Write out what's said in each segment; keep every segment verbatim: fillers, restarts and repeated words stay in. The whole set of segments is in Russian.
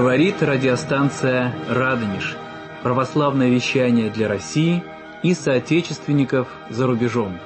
Говорит радиостанция «Радонеж». Православное вещание для России и соотечественников за рубежом.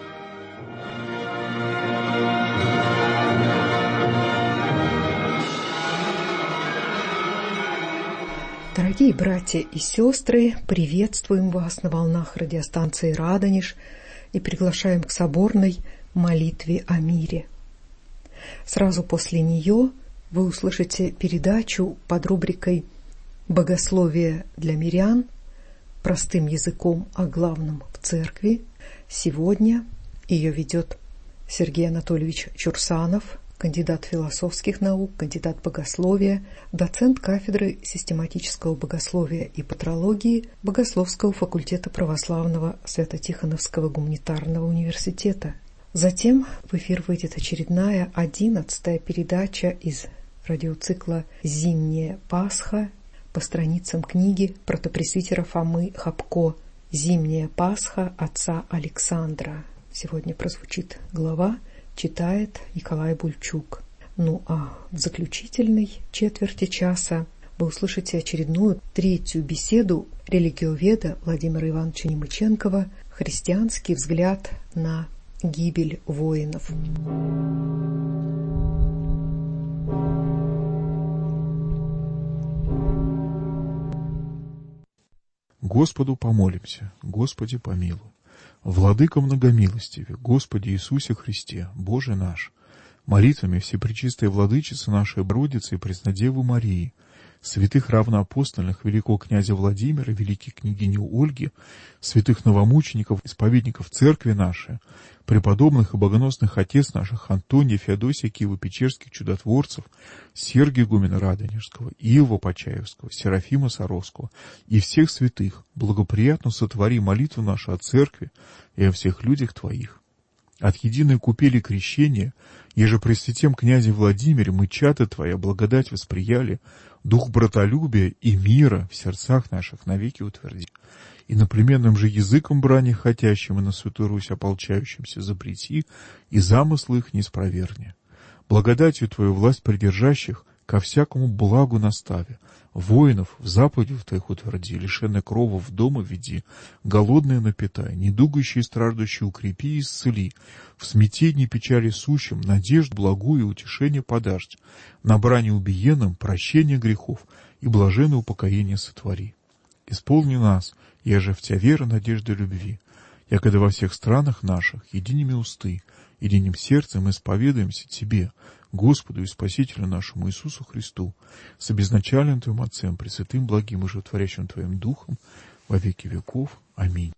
Дорогие братья и сестры, приветствуем вас на волнах радиостанции «Радонеж» и приглашаем к соборной молитве о мире. Сразу после нее вы услышите передачу под рубрикой «Богословие для мирян. Простым языком о главном в церкви». Сегодня ее ведет Сергей Анатольевич Чурсанов, кандидат философских наук, кандидат богословия, доцент кафедры систематического богословия и патрологии Богословского факультета православного Свято-Тихоновского гуманитарного университета. Затем в эфир выйдет очередная одиннадцатая передача из радиоцикла «Зимняя Пасха» по страницам книги протопресвитера Фомы Хапко «Зимняя Пасха отца Александра». Сегодня прозвучит глава, читает Николай Бульчук. Ну а в заключительной четверти часа вы услышите очередную третью беседу религиоведа Владимира Ивановича Немыченкова «Христианский взгляд на гибель воинов». Господу помолимся, Господи помилуй. Владыко многомилостиве, Господи Иисусе Христе, Боже наш, молитвами Всепречистой Владычицы нашей Богородицы и Преснодевы Марии, святых равноапостольных великого князя Владимира, великой княгини Ольги, святых новомучеников, исповедников церкви нашей, преподобных и богоносных отец наших Антония, Феодосия, Киево-Печерских чудотворцев, Сергия игумена Радонежского, Иова Почаевского, Серафима Саровского и всех святых, благоприятно сотвори молитву нашу о церкви и о всех людях Твоих. От единой купели крещения, еже при святем князе Владимире мы чады Твоя благодать восприяли, дух братолюбия и мира в сердцах наших навеки утверди. И наплеменным же языком брани хотящим и на святую Русь ополчающимся запрети, и замыслы их не спроверни. Благодатью Твою власть придержащих ко всякому благу настави, воинов в заповедях Твоих утверди, лишенных крова в дома веди, голодные напитай, недугающие и страждущие укрепи и исцели, в смятении печали сущим надежд благую и утешение подашь, на брани убиенным прощение грехов и блаженное упокоение сотвори. Исполни нас, еже в Тя вера, надежда, любви, якогда во всех странах наших единими усты, единым сердцем исповедаемся Тебе, Господу и Спасителю нашему Иисусу Христу, с обезначальным Твоим Отцем, Пресвятым, благим и животворящим Твоим Духом, во веки веков. Аминь.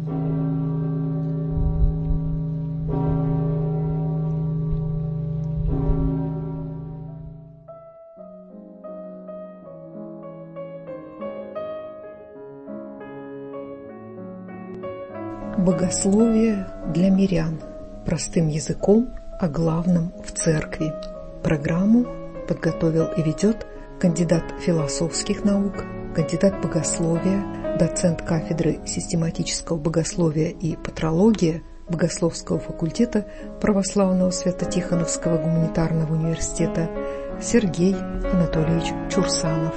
Богословие для мирян. Простым языком о главном в церкви. Программу подготовил и ведет кандидат философских наук, кандидат богословия, доцент кафедры систематического богословия и патрология Богословского факультета православного Свято-Тихоновского гуманитарного университета Сергей Анатольевич Чурсанов.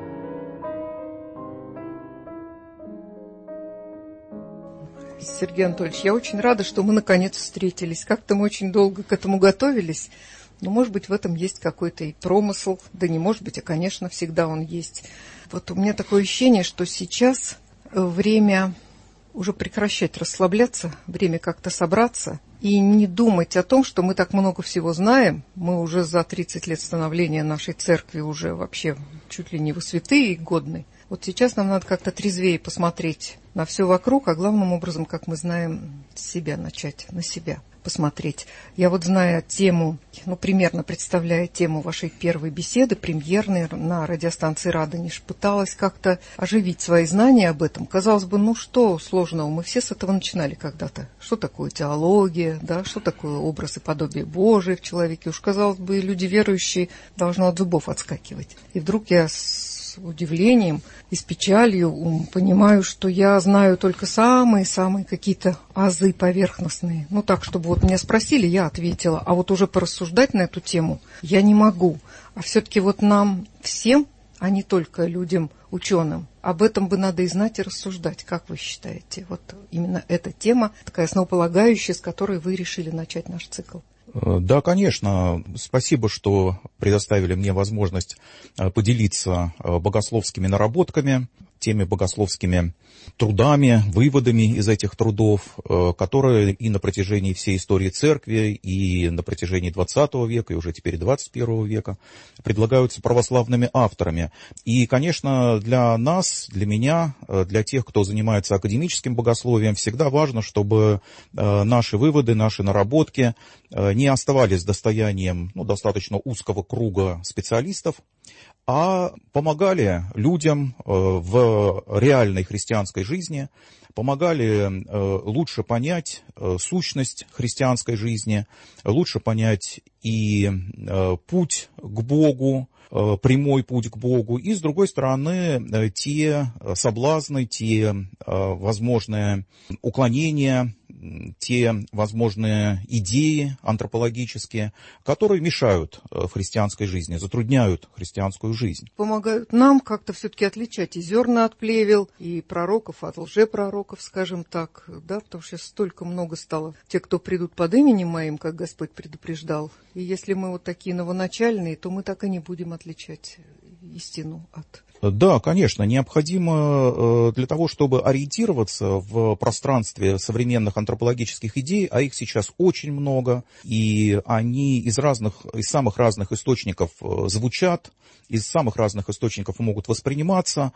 Сергей Анатольевич, я очень рада, что мы наконец встретились. Как-то мы очень долго к этому готовились, но, может быть, в этом есть какой-то и промысл, да не может быть, а, конечно, всегда он есть. Вот у меня такое ощущение, что сейчас время уже прекращать расслабляться, время как-то собраться и не думать о том, что мы так много всего знаем. Мы уже за тридцать лет становления нашей церкви уже вообще чуть ли не во святые годны. Вот сейчас нам надо как-то трезвее посмотреть на все вокруг, а главным образом, как мы знаем, с себя начать, на себя посмотреть. Я вот, зная тему, ну, примерно представляя тему вашей первой беседы, премьерной на радиостанции «Радонеж», пыталась как-то оживить свои знания об этом. Казалось бы, ну что сложного, мы все с этого начинали когда-то. Что такое теология, да, что такое образ и подобие Божие в человеке. Уж, казалось бы, люди верующие должны от зубов отскакивать. И вдруг я с удивлением и с печалью понимаю, что я знаю только самые-самые какие-то азы поверхностные. Ну так, чтобы вот меня спросили, я ответила. А вот уже порассуждать на эту тему я не могу. А все-таки вот нам всем а не только людям, ученым. Об этом бы надо и знать, и рассуждать. Как вы считаете? Вот именно эта тема, такая основополагающая, с которой вы решили начать наш цикл. Да, конечно. Спасибо, что предоставили мне возможность поделиться богословскими наработками, теми богословскими трудами, выводами из этих трудов, которые и на протяжении всей истории церкви, и на протяжении двадцатого века, и уже теперь двадцать первого века предлагаются православными авторами. И, конечно, для нас, для меня, для тех, кто занимается академическим богословием, всегда важно, чтобы наши выводы, наши наработки не оставались достоянием, ну, достаточно узкого круга специалистов, а помогали людям в реальной христианской жизни, помогали лучше понять сущность христианской жизни, лучше понять и путь к Богу, прямой путь к Богу, и, с другой стороны, те соблазны, те возможные уклонения, те возможные идеи антропологические, которые мешают в христианской жизни, затрудняют христианскую жизнь. Помогают нам как-то все-таки отличать и зерна от плевел, и пророков от лжепророков, скажем так, да, потому что сейчас столько много стало тех, кто придут под именем моим, как Господь предупреждал. И если мы вот такие новоначальные, то мы так и не будем отличать истину от... Да, конечно, необходимо для того, чтобы ориентироваться в пространстве современных антропологических идей, а их сейчас очень много, и они из разных, из самых разных источников звучат, из самых разных источников могут восприниматься,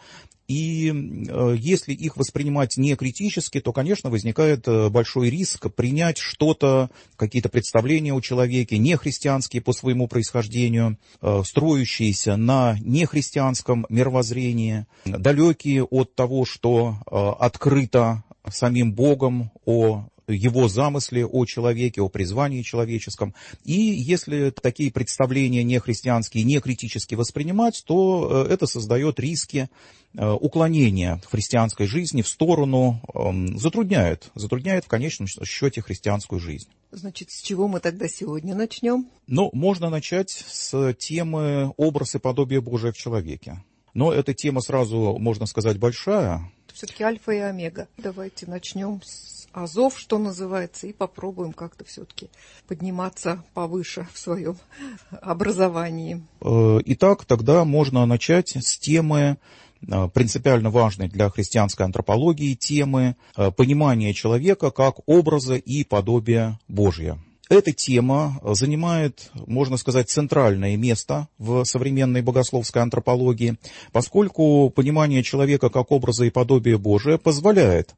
и если их воспринимать не критически, то, конечно, возникает большой риск принять что-то, какие-то представления у человека, нехристианские по своему происхождению, строящиеся на нехристианском мировоззрении, далекие от того, что открыто самим Богом о его замысле о человеке, о призвании человеческом. И если такие представления нехристианские, не критически воспринимать, то это создает риски уклонения в христианской жизни в сторону, затрудняет, затрудняет в конечном счете христианскую жизнь. Значит, с чего мы тогда сегодня начнем? Ну, можно начать с темы «Образ и подобие Божие в человеке». Но эта тема сразу, можно сказать, большая. Все-таки альфа и омега. Давайте начнем с азов, что называется, и попробуем как-то все-таки подниматься повыше в своем образовании. Итак, тогда можно начать с темы, принципиально важной для христианской антропологии, темы понимания человека как образа и подобия Божия. Эта тема занимает, можно сказать, центральное место в современной богословской антропологии, поскольку понимание человека как образа и подобия Божия позволяет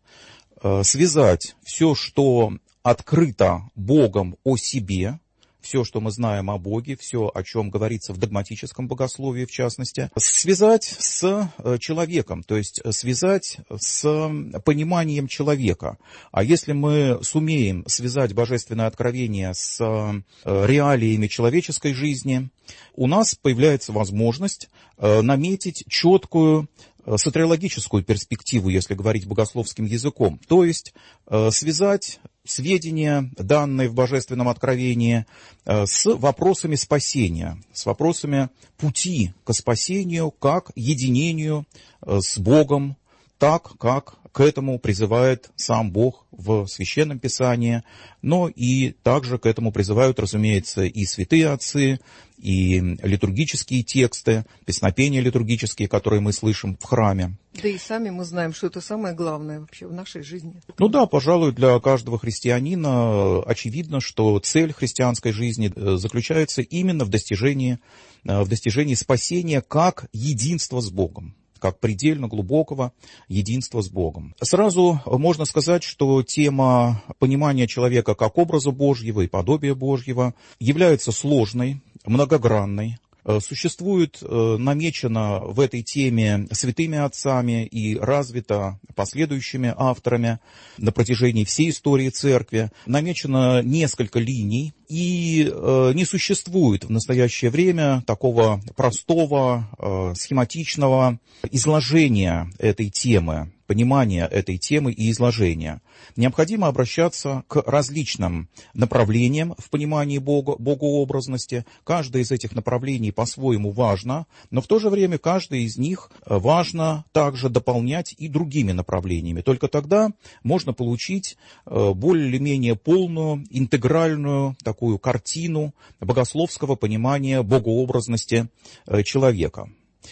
связать все, что открыто Богом о себе, все, что мы знаем о Боге, все, о чем говорится в догматическом богословии, в частности, связать с человеком, то есть связать с пониманием человека. А если мы сумеем связать божественное откровение с реалиями человеческой жизни, у нас появляется возможность наметить четкую сотриологическую перспективу, если говорить богословским языком, то есть связать сведения, данные в Божественном откровении, с вопросами спасения, с вопросами пути к спасению, как единению с Богом, так, как к этому призывает сам Бог в Священном Писании, но и также к этому призывают, разумеется, и святые отцы, и литургические тексты, песнопения литургические, которые мы слышим в храме. Да и сами мы знаем, что это самое главное вообще в нашей жизни. Ну да, пожалуй, для каждого христианина очевидно, что цель христианской жизни заключается именно в достижении, в достижении спасения как единства с Богом, как предельно глубокого единства с Богом. Сразу можно сказать, что тема понимания человека как образа Божьего и подобия Божьего является сложной, многогранной. Существует, намечено в этой теме святыми отцами и развито последующими авторами на протяжении всей истории церкви. Намечено несколько линий, и не существует в настоящее время такого простого, схематичного изложения этой темы. понимания этой темы и изложения. Необходимо обращаться к различным направлениям в понимании Бога, богообразности. Каждое из этих направлений по-своему важно, но в то же время каждое из них важно также дополнять и другими направлениями. Только тогда можно получить более или менее полную, интегральную такую картину богословского понимания богообразности человека.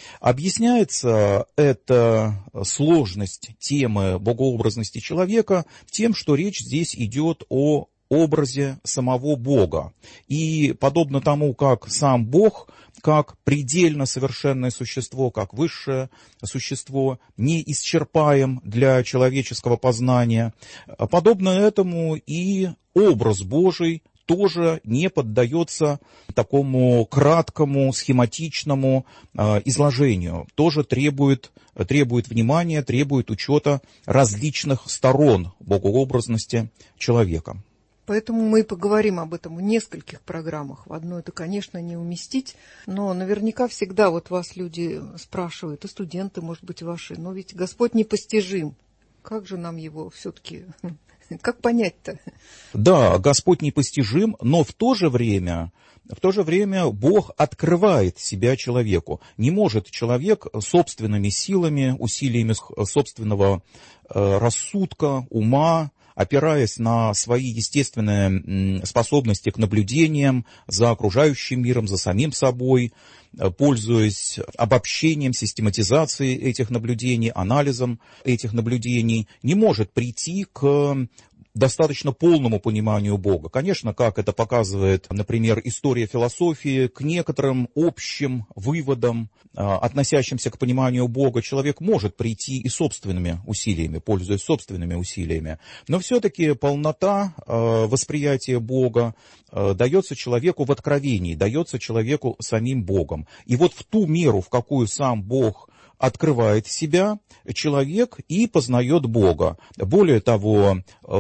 Объясняется эта сложность темы богообразности человека тем, что речь здесь идет о образе самого Бога. И подобно тому, как сам Бог, как предельно совершенное существо, как высшее существо, не исчерпаем для человеческого познания, подобно этому и образ Божий тоже не поддается такому краткому, схематичному э, изложению. Тоже требует, требует внимания, требует учета различных сторон богообразности человека. Поэтому мы и поговорим об этом в нескольких программах. В одну это, конечно, не уместить, но наверняка всегда вот вас люди спрашивают, и студенты, может быть, ваши, но ведь Господь непостижим. Как же нам его все-таки... Как понять-то? Да, Господь непостижим, но в то же время, в то же время Бог открывает себя человеку. Не может человек собственными силами, усилиями собственного э, рассудка, ума, опираясь на свои естественные способности к наблюдениям за окружающим миром, за самим собой, пользуясь обобщением, систематизацией этих наблюдений, анализом этих наблюдений, не может прийти к достаточно полному пониманию Бога. Конечно, как это показывает, например, история философии, к некоторым общим выводам, относящимся к пониманию Бога, человек может прийти и собственными усилиями, пользуясь собственными усилиями. Но все-таки полнота восприятия Бога дается человеку в откровении, дается человеку самим Богом. И вот в ту меру, в какую сам Бог открывает себя, человек и познает Бога. Более того,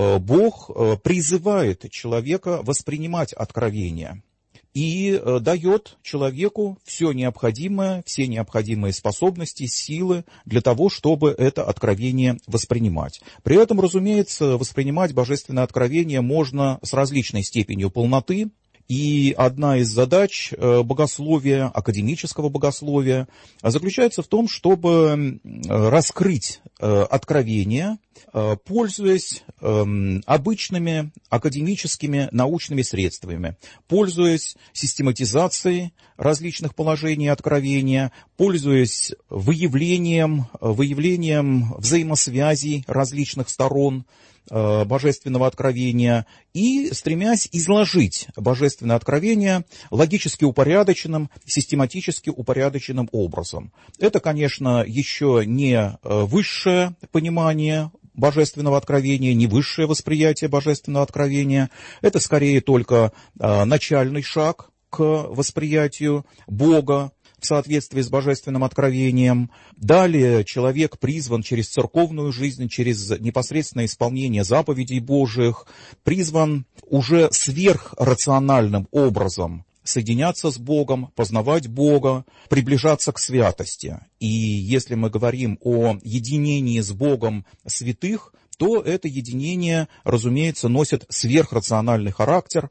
Бог призывает человека воспринимать откровение и дает человеку все необходимое, все необходимые способности, силы для того, чтобы это откровение воспринимать. При этом, разумеется, воспринимать божественное откровение можно с различной степенью полноты. И одна из задач богословия, академического богословия, заключается в том, чтобы раскрыть откровение, пользуясь обычными академическими научными средствами, пользуясь систематизацией различных положений откровения, пользуясь выявлением, выявлением взаимосвязей различных сторон божественного откровения и стремясь изложить божественное откровение логически упорядоченным, систематически упорядоченным образом. Это, конечно, еще не высшее понимание божественного откровения, не высшее восприятие божественного откровения. Это скорее только начальный шаг к восприятию Бога в соответствии с божественным откровением. Далее человек призван через церковную жизнь, через непосредственное исполнение заповедей Божьих, призван уже сверхрациональным образом соединяться с Богом, познавать Бога, приближаться к святости. И если мы говорим о единении с Богом святых, то это единение, разумеется, носит сверхрациональный характер.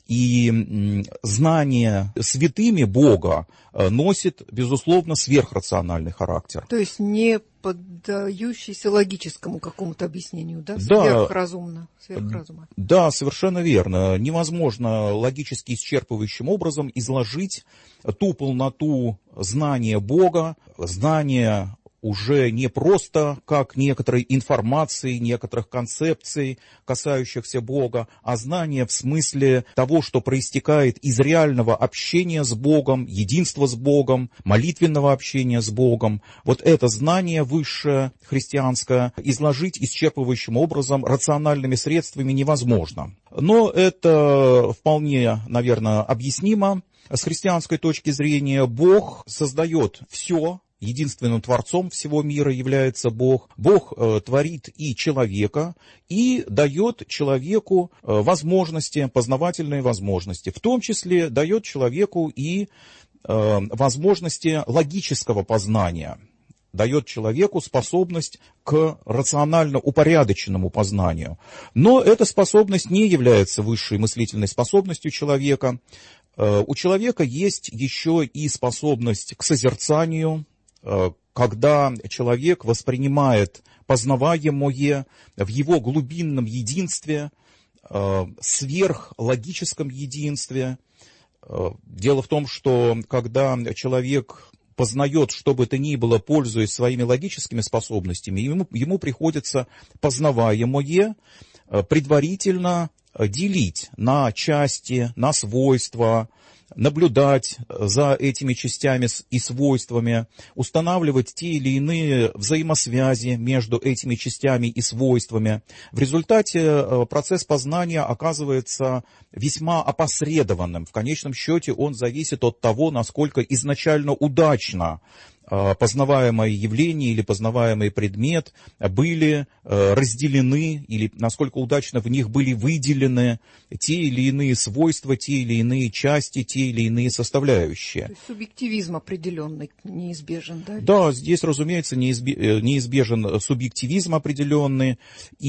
И знание святыми Бога носит, безусловно, сверхрациональный характер. То есть не поддающийся логическому какому-то объяснению, да? Да, Сверхразумно, сверхразума. Да, совершенно верно. Невозможно логически исчерпывающим образом изложить ту полноту знания Бога, знания уже не просто как некоторой информации, некоторых концепций, касающихся Бога, а знание в смысле того, что проистекает из реального общения с Богом, единства с Богом, молитвенного общения с Богом. Вот это знание высшее, христианское, изложить исчерпывающим образом, рациональными средствами невозможно. Но это вполне, наверное, объяснимо. С христианской точки зрения Бог создает все. Единственным творцом всего мира является Бог. Бог э, творит и человека, и дает человеку э, возможности, познавательные возможности. В том числе дает человеку и э, возможности логического познания. дает человеку способность к рационально упорядоченному познанию. Но эта способность не является высшей мыслительной способностью человека. У человека есть еще и способность к созерцанию, когда человек воспринимает познаваемое в его глубинном единстве, сверхлогическом единстве. Дело в том, что когда человек познает что бы то ни было, пользуясь своими логическими способностями, ему, ему приходится познаваемое предварительно делить на части, на свойства, наблюдать за этими частями и свойствами, устанавливать те или иные взаимосвязи между этими частями и свойствами. В результате процесс познания оказывается весьма опосредованным. В конечном счете он зависит от того, насколько изначально удачно познаваемое явление или познаваемый предмет были разделены, или насколько удачно в них были выделены те или иные свойства, те или иные части, те или иные составляющие. То есть субъективизм определенный неизбежен, да? Да, здесь, разумеется, неизбежен субъективизм определенный,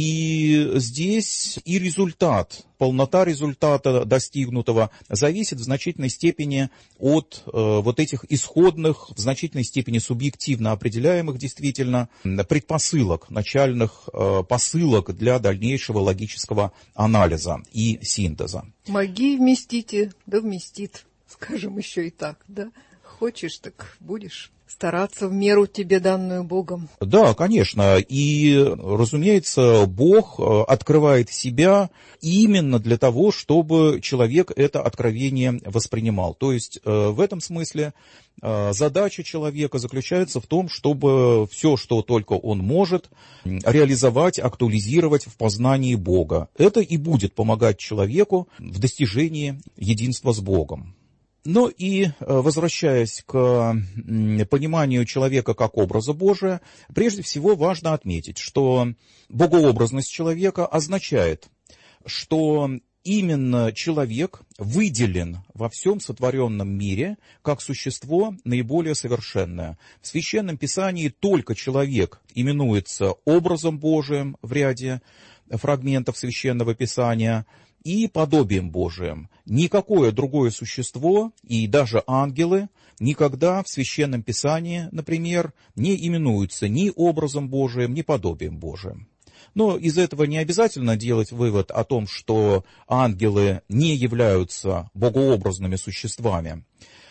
и здесь и результат, полнота результата достигнутого зависит в значительной степени от э, вот этих исходных, в значительной степени субъективно определяемых действительно предпосылок, начальных э, посылок для дальнейшего логического анализа и синтеза. Моги вместите, да вместит, скажем еще и так, да? Хочешь, так будешь стараться в меру тебе данную Богом. Да, конечно. И, разумеется, Бог открывает себя именно для того, чтобы человек это откровение воспринимал. То есть, в этом смысле, задача человека заключается в том, чтобы все, что только он может, реализовать, актуализировать в познании Бога. Это и будет помогать человеку в достижении единства с Богом. Но и, возвращаясь к пониманию человека как образа Божия, прежде всего важно отметить, что богообразность человека означает, что именно человек выделен во всем сотворенном мире как существо наиболее совершенное. В Священном Писании только человек именуется образом Божиим в ряде фрагментов Священного Писания и подобием Божиим. Никакое другое существо, и даже ангелы, никогда в Священном Писании, например, не именуются ни образом Божиим, ни подобием Божиим. Но из этого не обязательно делать вывод о том, что ангелы не являются богообразными существами.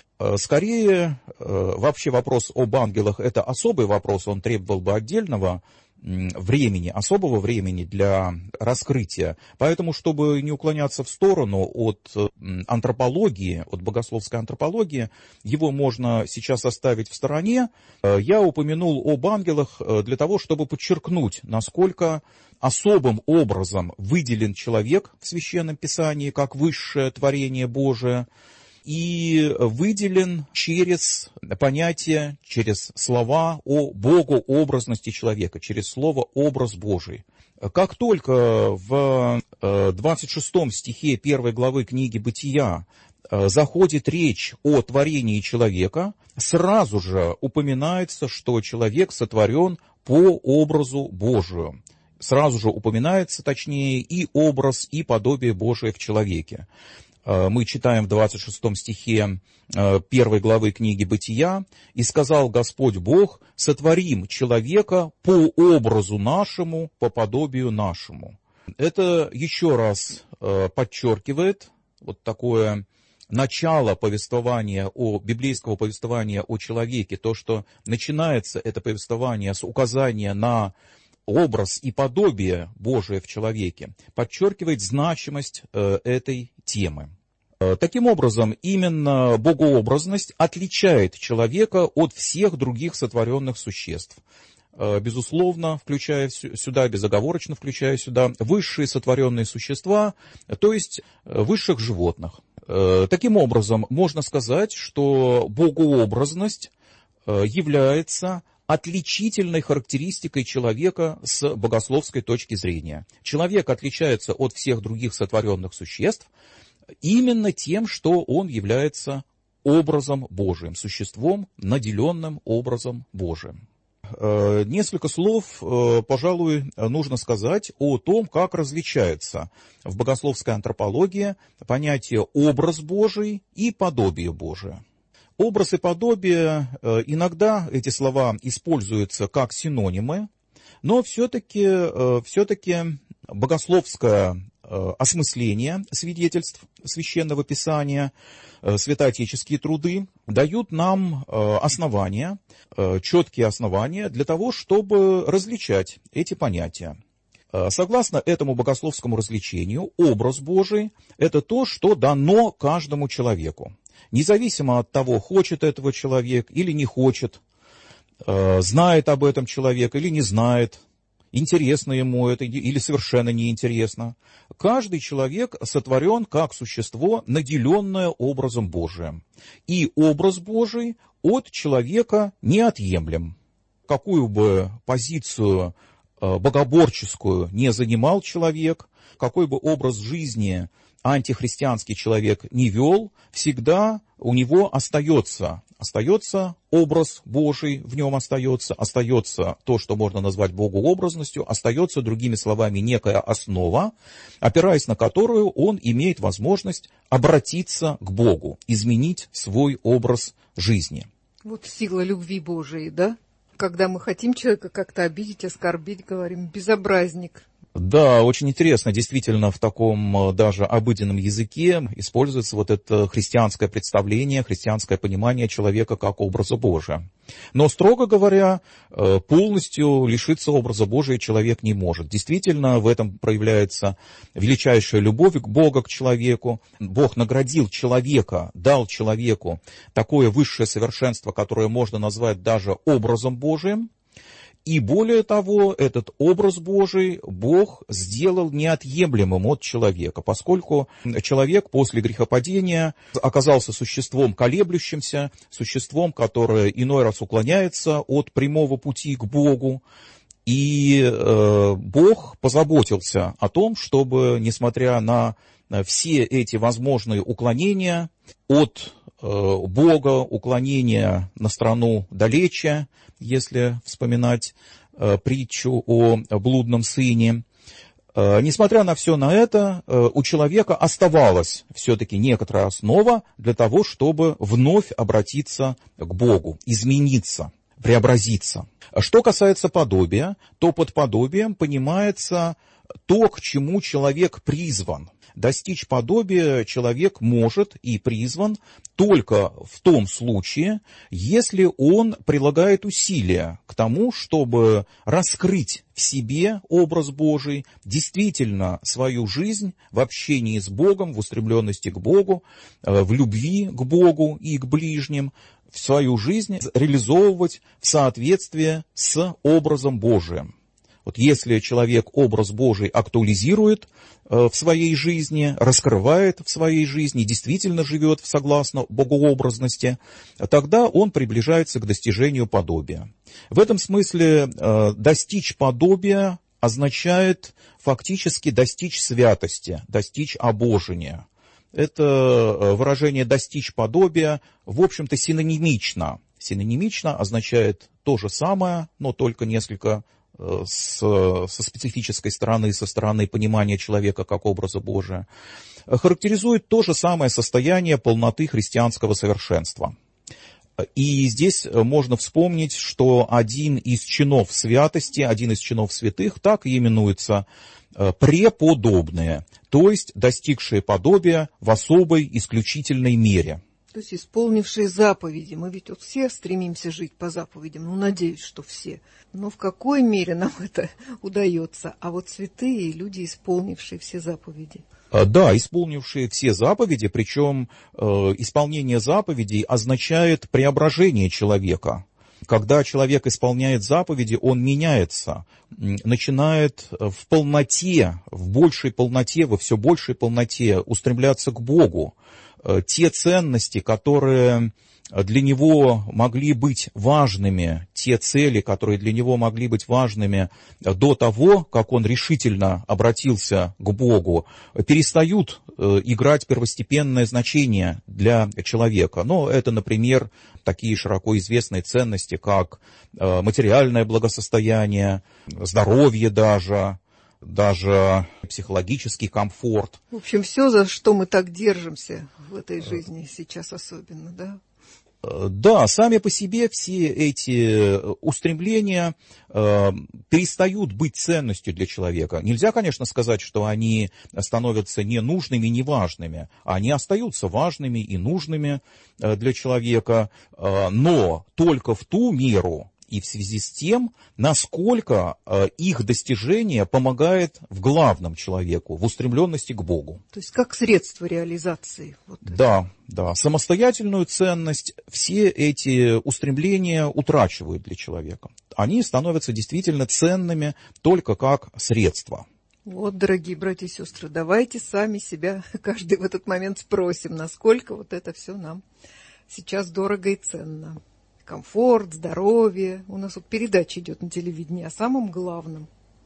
Скорее, вообще вопрос об ангелах – это особый вопрос, он требовал бы отдельного времени, особого времени для раскрытия. Поэтому, чтобы не уклоняться в сторону от антропологии, от богословской антропологии, его можно сейчас оставить в стороне. Я упомянул об ангелах для того, чтобы подчеркнуть, насколько особым образом выделен человек в Священном Писании как высшее творение Божие, и выделен через понятие, через слова о богообразности человека, через слово «образ Божий». Как только в двадцать шестом стихе первой главы книги «Бытия» заходит речь о творении человека, сразу же упоминается, что человек сотворен по образу Божию. Сразу же упоминается, точнее, и образ, и подобие Божие в человеке. Мы читаем в двадцать шестом стихе первой главы книги «Бытия», «И сказал Господь Бог, сотворим человека по образу нашему, по подобию нашему». Это еще раз подчеркивает вот такое начало повествования, о, библейского повествования о человеке, то, что начинается это повествование с указания на образ и подобие Божие в человеке, подчеркивает значимость э, этой темы. Э, таким образом, именно богообразность отличает человека от всех других сотворенных существ. Э, безусловно, включая сюда, безоговорочно включая сюда высшие сотворенные существа, то есть высших животных. Э, таким образом, можно сказать, что богообразность э, является отличительной характеристикой человека с богословской точки зрения. Человек отличается от всех других сотворенных существ именно тем, что он является образом Божиим, существом, наделенным образом Божиим. несколько слов, пожалуй, нужно сказать о том, как различается в богословской антропологии понятие «образ Божий» и «подобие Божие». Образ и подобие, иногда эти слова используются как синонимы, но все-таки, все-таки богословское осмысление свидетельств Священного Писания, святоотеческие труды дают нам основания, четкие основания для того, чтобы различать эти понятия. Согласно этому богословскому различению, образ Божий – это то, что дано каждому человеку. Независимо от того, хочет этого человек или не хочет, знает об этом человек или не знает, интересно ему это или совершенно неинтересно. Каждый человек сотворен как существо, наделенное образом Божиим. И образ Божий от человека неотъемлем. Какую бы позицию богоборческую не занимал человек, какой бы образ жизни антихристианский человек не вел, всегда у него остается, остается образ Божий, в нем остается, остается то, что можно назвать богообразностью, остается, другими словами, некая основа, опираясь на которую он имеет возможность обратиться к Богу, изменить свой образ жизни. Вот сила любви Божией, да? Когда мы хотим человека как-то обидеть, оскорбить, говорим «безобразник». Да, очень интересно, действительно, в таком даже обыденном языке используется вот это христианское представление, христианское понимание человека как образа Божия. Но, строго говоря, полностью лишиться образа Божия человек не может. Действительно, в этом проявляется величайшая любовь к Богу, к человеку. Бог наградил человека, дал человеку такое высшее совершенство, которое можно назвать даже образом Божиим. И более того, этот образ Божий Бог сделал неотъемлемым от человека, поскольку человек после грехопадения оказался существом колеблющимся, существом, которое иной раз уклоняется от прямого пути к Богу. И э, Бог позаботился о том, чтобы, несмотря на все эти возможные уклонения от Бога, уклонения на страну далече, если вспоминать э, притчу о блудном сыне. Э, несмотря на все на это, э, у человека оставалась все-таки некоторая основа для того, чтобы вновь обратиться к Богу, измениться, преобразиться. Что касается подобия, то под подобием понимается то, к чему человек призван. Достичь подобия человек может и призван только в том случае, если он прилагает усилия к тому, чтобы раскрыть в себе образ Божий, действительно свою жизнь в общении с Богом, в устремленности к Богу, в любви к Богу и к ближним, в свою жизнь реализовывать в соответствии с образом Божиим. Вот если человек образ Божий актуализирует э, в своей жизни, раскрывает в своей жизни, действительно живет согласно богообразности, тогда он приближается к достижению подобия. В этом смысле э, достичь подобия означает фактически достичь святости, достичь обожения. Это выражение «достичь подобия» в общем-то синонимично. Синонимично означает то же самое, но только несколько С, со специфической стороны, со стороны понимания человека как образа Божия, характеризует то же самое состояние полноты христианского совершенства. И здесь можно вспомнить, что один из чинов святости, один из чинов святых так и именуется преподобные, то есть достигшие подобия в особой исключительной мере. То есть исполнившие заповеди. Мы ведь вот все стремимся жить по заповедям. Ну, надеюсь, что все. Но в какой мере нам это удается? А вот святые люди, исполнившие все заповеди. Да, исполнившие все заповеди, причем э, исполнение заповедей означает преображение человека. Когда человек исполняет заповеди, он меняется, начинает в полноте, в большей полноте, во все большей полноте устремляться к Богу, те ценности, которые для него могли быть важными, те цели, которые для него могли быть важными до того, как он решительно обратился к Богу, перестают играть первостепенное значение для человека. Но это, например, такие широко известные ценности, как материальное благосостояние, здоровье даже, даже психологический комфорт. В общем, все, за что мы так держимся в этой жизни сейчас особенно, да? Да, сами по себе все эти устремления э, перестают быть ценностью для человека. Нельзя, конечно, сказать, что они становятся ненужными, неважными. Они остаются важными и нужными э, для человека, э, но только в ту меру и в связи с тем, насколько э, их достижение помогает в главном человеку, в устремленности к Богу. То есть как средство реализации. Вот да, да. Самостоятельную ценность все эти устремления утрачивают для человека. Они становятся действительно ценными только как средство. Вот, дорогие братья и сестры, давайте сами себя, каждый в этот момент спросим, насколько вот это все нам сейчас дорого и ценно. Комфорт, здоровье. У нас вот передача идет на телевидении о самом главном.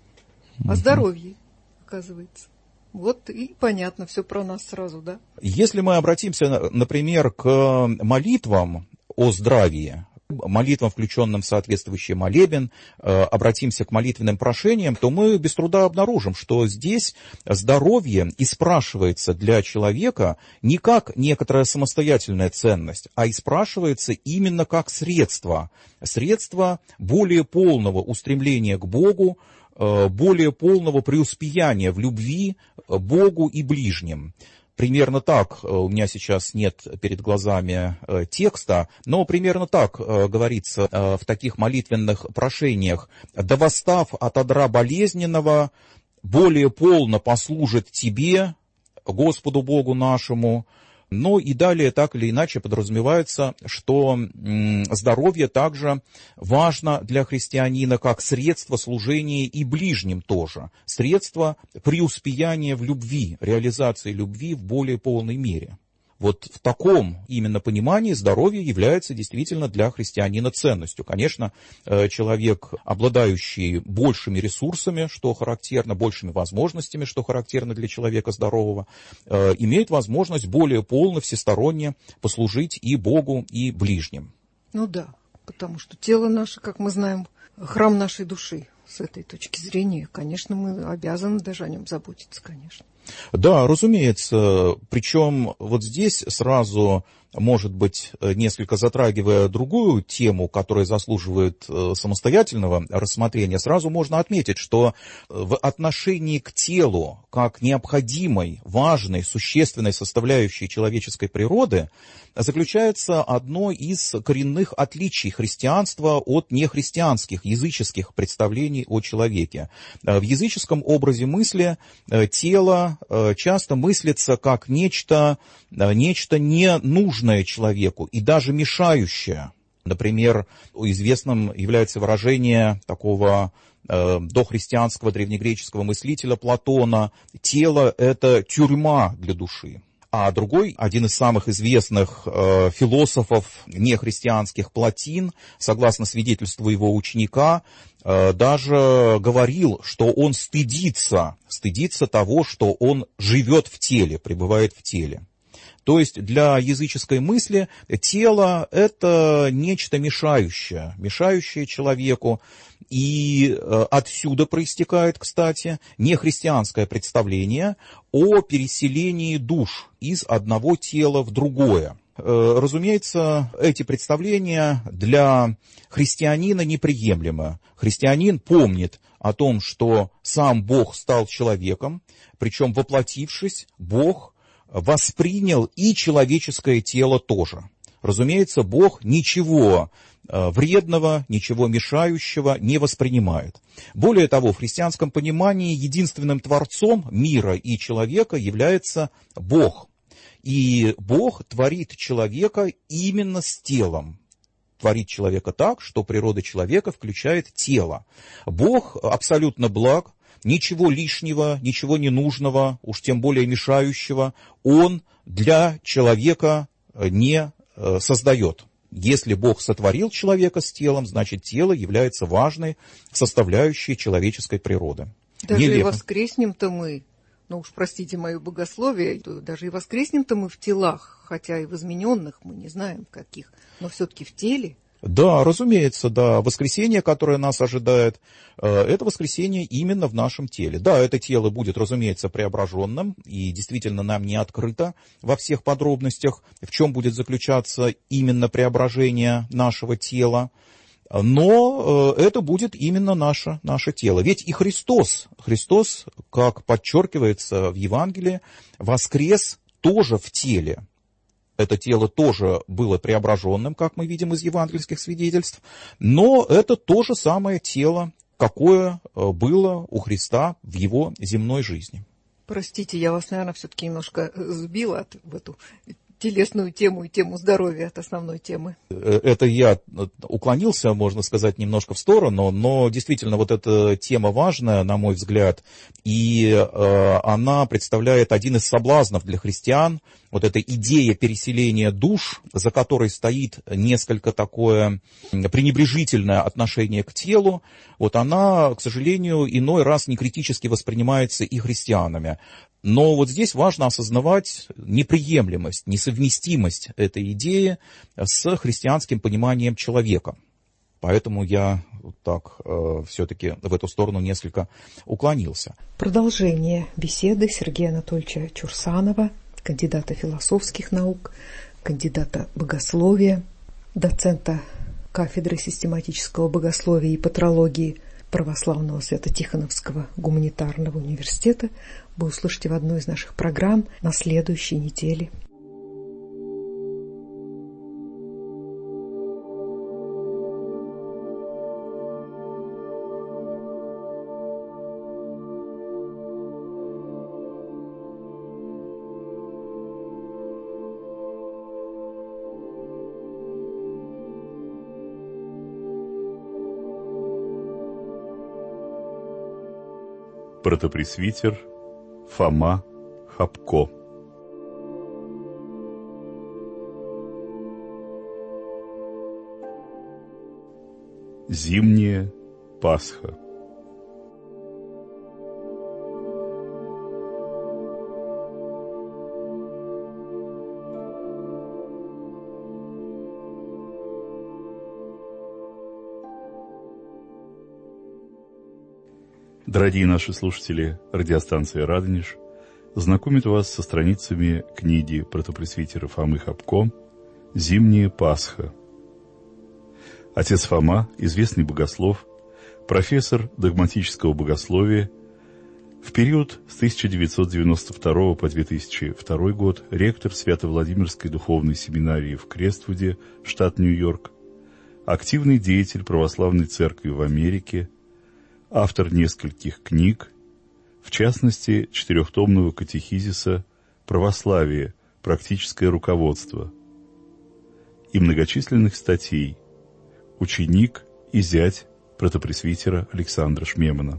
О здоровье, оказывается. Вот и понятно, все про нас сразу, да? Если мы обратимся, например, к молитвам о здравии, молитвам, включенным в соответствующий молебен, обратимся к молитвенным прошениям, то мы без труда обнаружим, что здесь здоровье и спрашивается для человека не как некоторая самостоятельная ценность, а и спрашивается именно как средство, средство более полного устремления к Богу, более полного преуспеяния в любви Богу и ближним. Примерно так, у меня сейчас нет перед глазами текста, но примерно так говорится в таких молитвенных прошениях. «Да восстав от одра болезненного, более полно послужит тебе, Господу Богу нашему». Ну и далее так или иначе подразумевается, что здоровье также важно для христианина как средство служения и ближним тоже, средство преуспеяния в любви, реализации любви в более полной мере. Вот в таком именно понимании здоровье является действительно для христианина ценностью. Конечно, человек, обладающий большими ресурсами, что характерно, большими возможностями, что характерно для человека здорового, имеет возможность более полно, всесторонне послужить и Богу, и ближним. Ну да, потому что тело наше, как мы знаем, храм нашей души. С этой точки зрения, конечно, мы обязаны даже о нем заботиться, конечно. Да, разумеется, причем вот здесь сразу, может быть, несколько затрагивая другую тему, которая заслуживает самостоятельного рассмотрения, сразу можно отметить, что в отношении к телу, как необходимой, важной, существенной составляющей человеческой природы, заключается одно из коренных отличий христианства от нехристианских, языческих представлений о человеке. В языческом образе мысли тело часто мыслится как нечто, нечто ненужное человеку и даже мешающее. Например, известным является выражение такого э, дохристианского древнегреческого мыслителя Платона: «Тело – это тюрьма для души». А другой, один из самых известных э, философов нехристианских, Платин, согласно свидетельству его ученика, э, даже говорил, что он стыдится, стыдится того, что он живет в теле, пребывает в теле. То есть для языческой мысли тело – это нечто мешающее, мешающее человеку. И отсюда проистекает, кстати, нехристианское представление о переселении душ из одного тела в другое. Разумеется, эти представления для христианина неприемлемы. Христианин помнит о том, что сам Бог стал человеком, причем воплотившись, Бог воспринял и человеческое тело тоже. Разумеется, Бог ничего вредного, ничего мешающего не воспринимает. Более того, в христианском понимании единственным творцом мира и человека является Бог. И Бог творит человека именно с телом. Творит человека так, что природа человека включает тело. Бог абсолютно благ, ничего лишнего, ничего ненужного, уж тем более мешающего, он для человека не создает. Если Бог сотворил человека с телом, значит, тело является важной составляющей человеческой природы. Даже Нелепо. И воскреснем-то мы, ну уж простите мое богословие, даже и воскреснем-то мы в телах, хотя и в измененных, мы не знаем в каких, но все-таки в теле. Да, разумеется, да. Воскресение, которое нас ожидает, это воскресение именно в нашем теле. Да, это тело будет, разумеется, преображенным, и действительно нам не открыто во всех подробностях, в чем будет заключаться именно преображение нашего тела. Но это будет именно наше, наше тело. Ведь и Христос, Христос, как подчеркивается в Евангелии, воскрес тоже в теле. Это тело тоже было преображенным, как мы видим из евангельских свидетельств, но это то же самое тело, какое было у Христа в его земной жизни. Простите, я вас, наверное, все-таки немножко сбила от, в эту телесную тему и тему здоровья от основной темы. Это я уклонился, можно сказать, немножко в сторону, но действительно вот эта тема важная, на мой взгляд, и э, она представляет один из соблазнов для христиан, вот эта идея переселения душ, за которой стоит несколько такое пренебрежительное отношение к телу, вот она, к сожалению, иной раз некритически воспринимается и христианами. Но вот здесь важно осознавать неприемлемость, несовместимость этой идеи с христианским пониманием человека. Поэтому я вот так э, все-таки в эту сторону несколько уклонился. Продолжение беседы Сергея Анатольевича Чурсанова, кандидата философских наук, кандидата богословия, доцента кафедры систематического богословия и патрологии Православного Свято-Тихоновского гуманитарного университета вы услышите в одной из наших программ на следующей неделе. Протопресвитер Фома Хапко. Зимняя Пасха. Дорогие наши слушатели, радиостанция «Радонеж» знакомит вас со страницами книги протопресвитера Фомы Хапко «Зимняя Пасха». Отец Фома, известный богослов, профессор догматического богословия, в период с тысяча девятьсот девяносто второго по две тысячи второй год ректор Свято-Владимирской духовной семинарии в Крествуде, штат Нью-Йорк, активный деятель православной церкви в Америке, автор нескольких книг, в частности, четырехтомного катехизиса «Православие. Практическое руководство» и многочисленных статей, ученик и зять протопресвитера Александра Шмемана.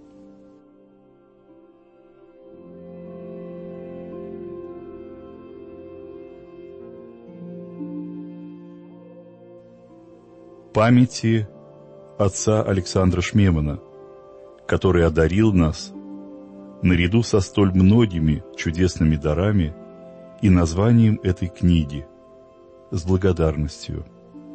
Памяти отца Александра Шмемана, который одарил нас, наряду со столь многими чудесными дарами, и названием этой книги, с благодарностью.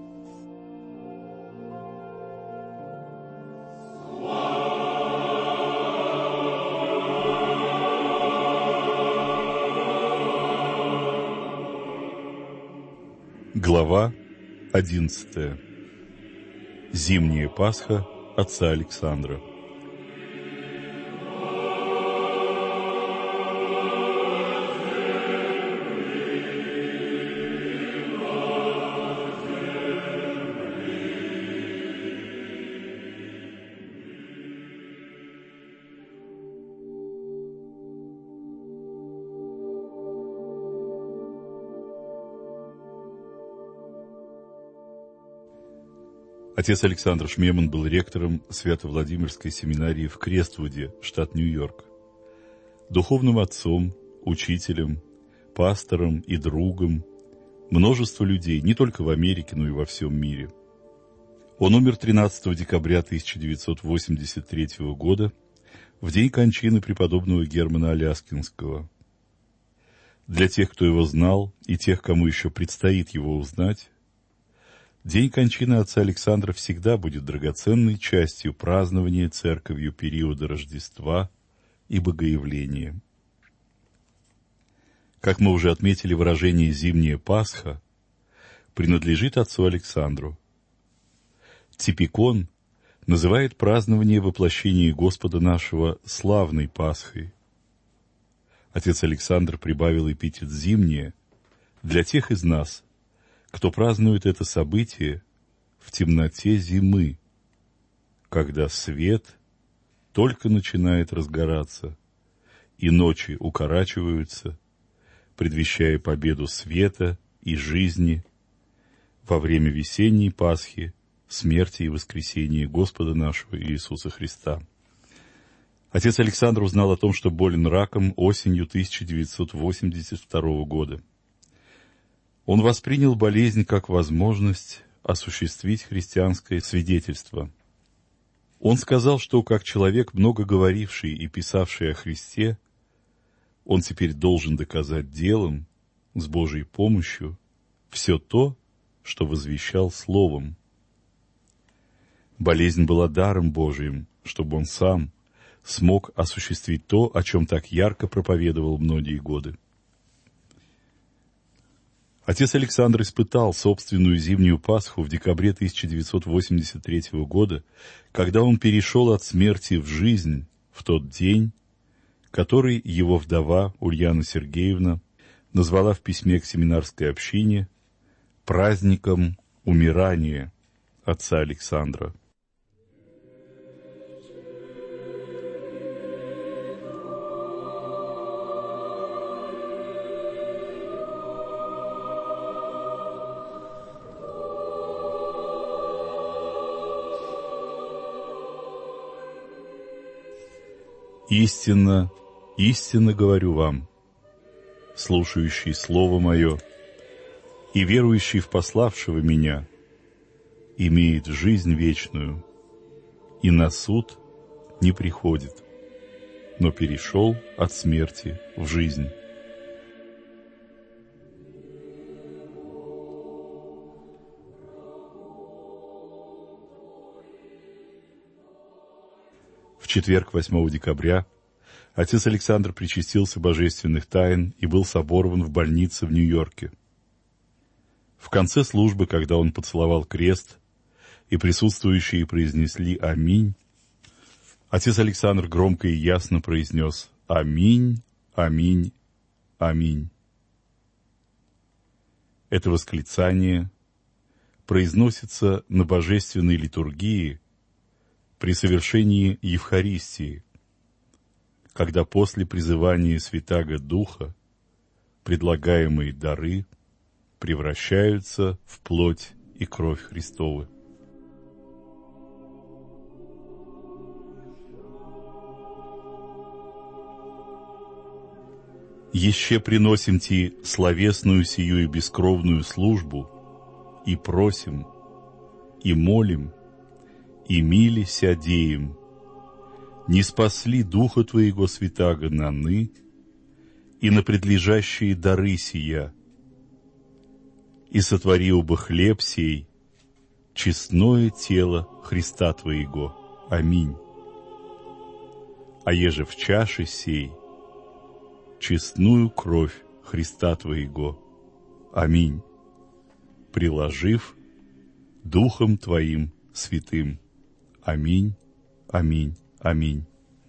Глава одиннадцатая. Зимняя Пасха отца Александра. Отец Александр Шмеман был ректором Свято-Владимирской семинарии в Крествуде, штат Нью-Йорк, духовным отцом, учителем, пастором и другом множества людей, не только в Америке, но и во всем мире. Он умер тринадцатого декабря тысяча девятьсот восемьдесят третьего года, в день кончины преподобного Германа Аляскинского. Для тех, кто его знал, и тех, кому еще предстоит его узнать, день кончины отца Александра всегда будет драгоценной частью празднования церковью периода Рождества и Богоявления. Как мы уже отметили, выражение «зимняя Пасха» принадлежит отцу Александру. Типикон называет празднование воплощения Господа нашего славной Пасхой. Отец Александр прибавил эпитет «зимнее» для тех из нас, кто празднует это событие в темноте зимы, когда свет только начинает разгораться, и ночи укорачиваются, предвещая победу света и жизни во время весенней Пасхи, смерти и воскресения Господа нашего Иисуса Христа. Отец Александр узнал о том, что болен раком осенью тысяча девятьсот восемьдесят второго года. Он воспринял болезнь как возможность осуществить христианское свидетельство. Он сказал, что как человек, много говоривший и писавший о Христе, он теперь должен доказать делом, с Божьей помощью, все то, что возвещал словом. Болезнь была даром Божиим, чтобы он сам смог осуществить то, о чем так ярко проповедовал многие годы. Отец Александр испытал собственную зимнюю Пасху в декабре тысяча девятьсот восемьдесят третьего года, когда он перешел от смерти в жизнь в тот день, который его вдова Ульяна Сергеевна назвала в письме к семинарской общине праздником умирания отца Александра. Истинно, истинно говорю вам, слушающий Слово Мое и верующий в пославшего Меня имеет жизнь вечную, и на суд не приходит, но перешел от смерти в жизнь. В четверг, восьмого декабря, отец Александр причастился божественных тайн и был соборован в больнице в Нью-Йорке. В конце службы, когда он поцеловал крест, и присутствующие произнесли «Аминь», отец Александр громко и ясно произнес «Аминь, аминь, аминь». Это восклицание произносится на божественной литургии при совершении Евхаристии, когда после призывания Святаго Духа предлагаемые дары превращаются в плоть и кровь Христовы. «Еще приносим Ти словесную сию и бескровную службу, и просим, и молим, и мили сядеем, не спасли Духа Твоего Святаго на ны и на предлежащие дары сия, и сотвори оба хлеб сей, честное тело Христа Твоего. Аминь. А еже в чаше сей, честную кровь Христа Твоего. Аминь. Приложив Духом Твоим святым. Аминь, аминь, аминь».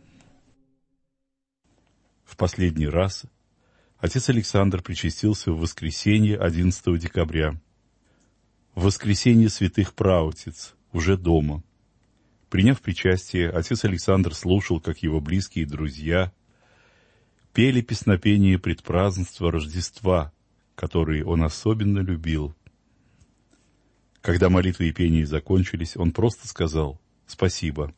В последний раз отец Александр причастился в воскресенье одиннадцатого декабря, в воскресенье святых праотец, уже дома. Приняв причастие, отец Александр слушал, как его близкие друзья пели песнопения предпразднества Рождества, которые он особенно любил. Когда молитвы и пение закончились, он просто сказал «Спасибо».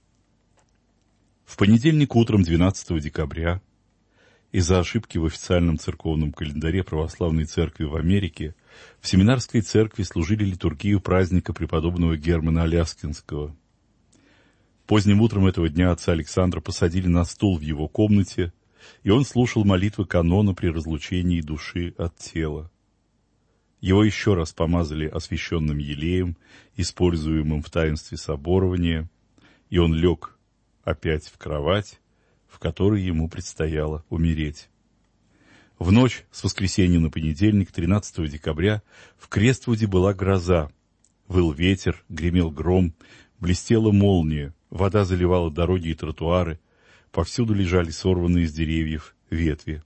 В понедельник утром двенадцатого декабря из-за ошибки в официальном церковном календаре Православной Церкви в Америке в Семинарской церкви служили литургию праздника преподобного Германа Аляскинского. Поздним утром этого дня отца Александра посадили на стул в его комнате, и он слушал молитвы канона при разлучении души от тела. Его еще раз помазали освященным елеем, используемым в таинстве соборования, и он лег опять в кровать, в которой ему предстояло умереть. В ночь с воскресенья на понедельник, тринадцатого декабря, в Крествуде была гроза. Выл ветер, гремел гром, блестела молния, вода заливала дороги и тротуары, повсюду лежали сорванные с деревьев ветви.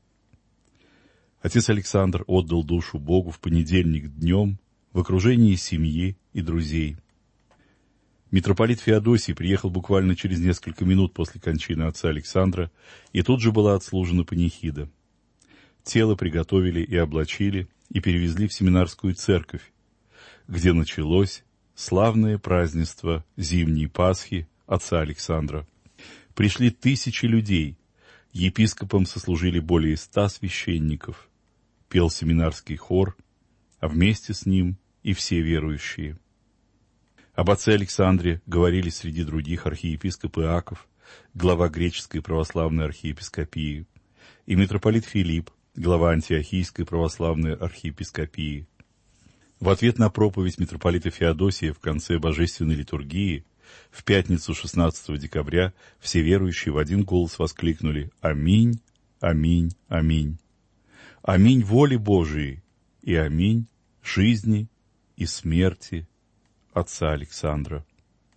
Отец Александр отдал душу Богу в понедельник днем в окружении семьи и друзей. Митрополит Феодосий приехал буквально через несколько минут после кончины отца Александра, и тут же была отслужена панихида. Тело приготовили и облачили, и перевезли в Семинарскую церковь, где началось славное празднество зимней Пасхи отца Александра. Пришли тысячи людей, епископом сослужили более ста священников, пел семинарский хор, а вместе с ним и все верующие. Об отце Александре говорили среди других архиепископ Иаков, глава греческой православной архиепископии, и митрополит Филипп, глава антиохийской православной архиепископии. В ответ на проповедь митрополита Феодосия в конце божественной литургии в пятницу шестнадцатого декабря все верующие в один голос воскликнули «Аминь, аминь, аминь». Аминь воли Божией и аминь жизни и смерти отца Александра.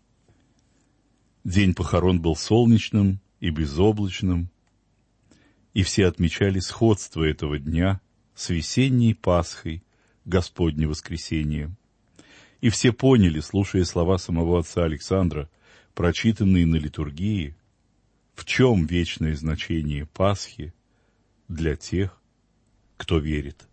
День похорон был солнечным и безоблачным, и все отмечали сходство этого дня с весенней Пасхой, Господне воскресение. И все поняли, слушая слова самого отца Александра, прочитанные на литургии, в чем вечное значение Пасхи для тех, кто верит.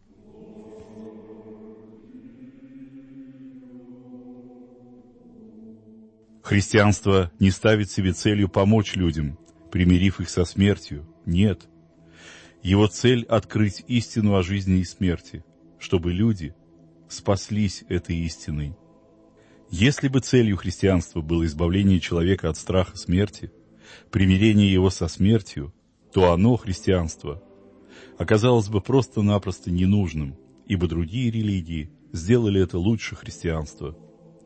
Христианство не ставит себе целью помочь людям, примирив их со смертью. Нет. Его цель — открыть истину о жизни и смерти, чтобы люди спаслись этой истиной. Если бы целью христианства было избавление человека от страха смерти, примирение его со смертью, то оно, христианство, оказалось бы просто-напросто ненужным, ибо другие религии сделали это лучше христианства.